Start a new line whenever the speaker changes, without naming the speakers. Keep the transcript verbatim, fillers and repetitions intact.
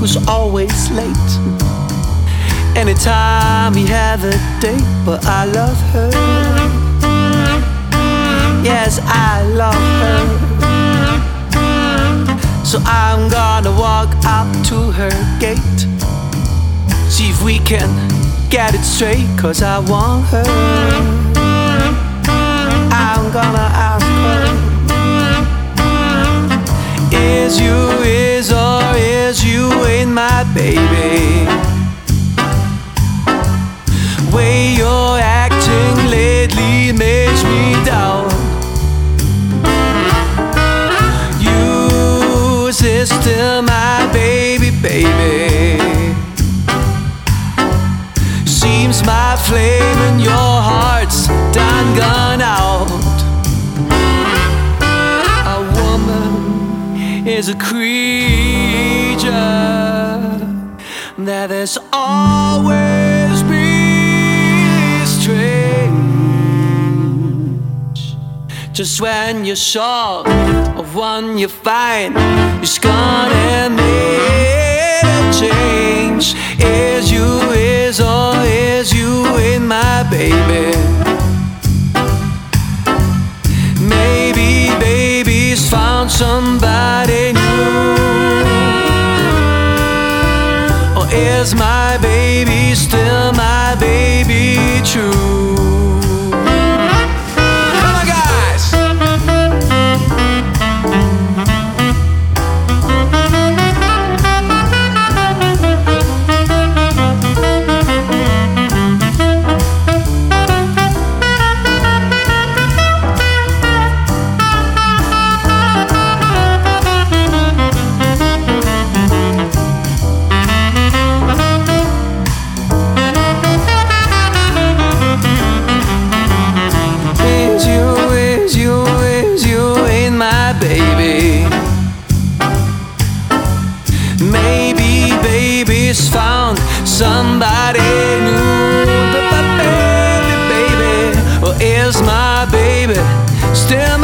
who's always late. Anytime we have a date, but I love her. Yes, I love her. So I'm gonna walk up to her gate, see if we can get it straight, cause I want her. I'm gonna ask her, is you, is or is you ain't my baby? Way you're acting lately makes me down. You is still my baby, baby. Seems my flame in your heart's done gone out. A woman is a creature that has always been strange. Just when you're short of one you find, you're gonna make a change. Is you, is or is you ain't my baby? Maybe baby's found somebody new. Or is my baby still my baby true? Come on, guys! Baby, maybe baby's found somebody new. Baby, baby, or is my baby still